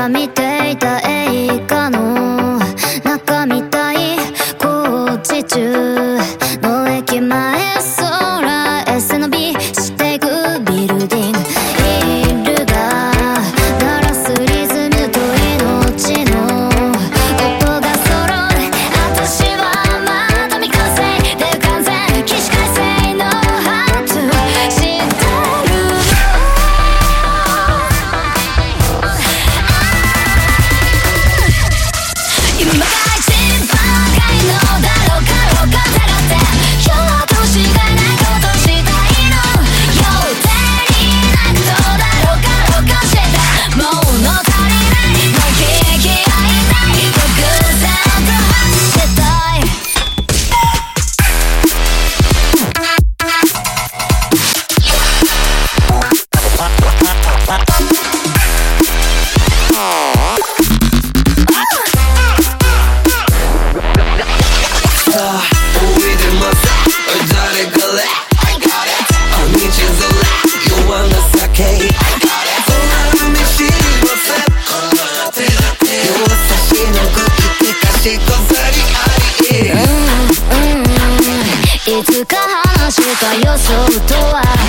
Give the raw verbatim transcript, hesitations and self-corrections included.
か見ていた映画の中みたい工事中の駅前空へ背伸びしていくビルディングヒールが鳴らすリズムと命の音が揃う私はまだ未完成で完全起死回生のハート知ってる今が一番若いのだろうかろうか疑って今日はどうしがいないことしたいの予定になくどうだろうかろうかしてたもう物足りないの引き合いない独占と走ってたいいつか話した予想とは